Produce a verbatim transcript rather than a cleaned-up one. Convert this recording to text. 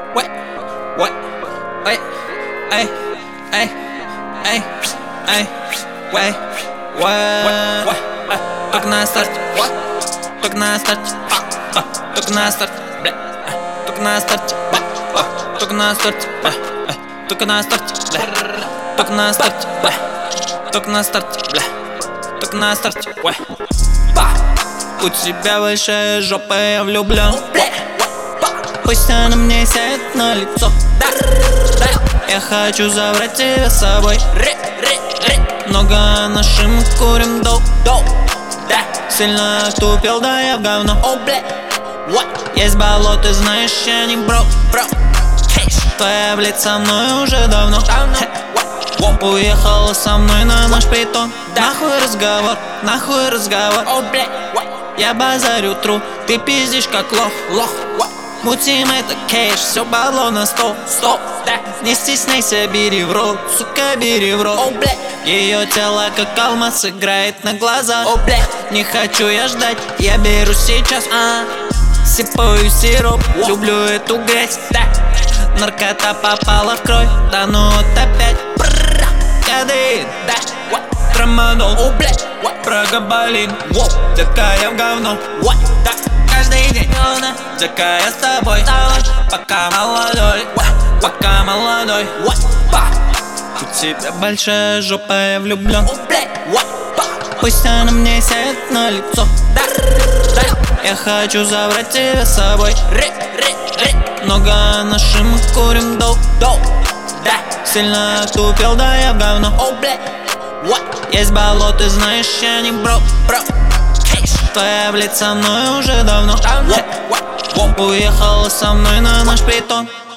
What? What? Эй, эй, эй, эй, эй, эй, what? Только на старте, только на старте, только на старте, бля, только на старте, только на старте, только на старте, бля, только на старте, бля, только на старте, бля, только на старте, бля. У тебя большая жопа, я влюблен. Пусть она мне сядет на лицо. Я хочу забрать тебя с собой. Много нашим курим доп. Сильно отупел, да я в говно. Есть болото, знаешь, я не бро. Твоя блядь со мной уже давно. Уехала со мной на наш притон. Нахуй разговор, нахуй разговор. Я базарю тру, ты пиздишь как лох, лох. Мутим это кейш, все бабло на стол, стоп. Не стесняйся, бери в рот, сука, бери в рот. Ее тело как алмаз играет на глаза. Не хочу я ждать, я беру сейчас, а сипаю сироп, люблю эту грязь. Наркота попала в кровь, да ну вот опять. Кадеин, трамадол, прогабалин. Дека я в говно, каждый день, дека я с тобой. Пока молодой, пока молодой. У тебя большая жопа, я влюблен. Пусть она мне сядет на лицо. Я хочу забрать тебя с собой. Много нашим курим доп. Сильно отупел, да я в говно. Есть болото, знаешь, я не бро. Твоя блядь со мной уже давно. Уехала со мной на наш притон.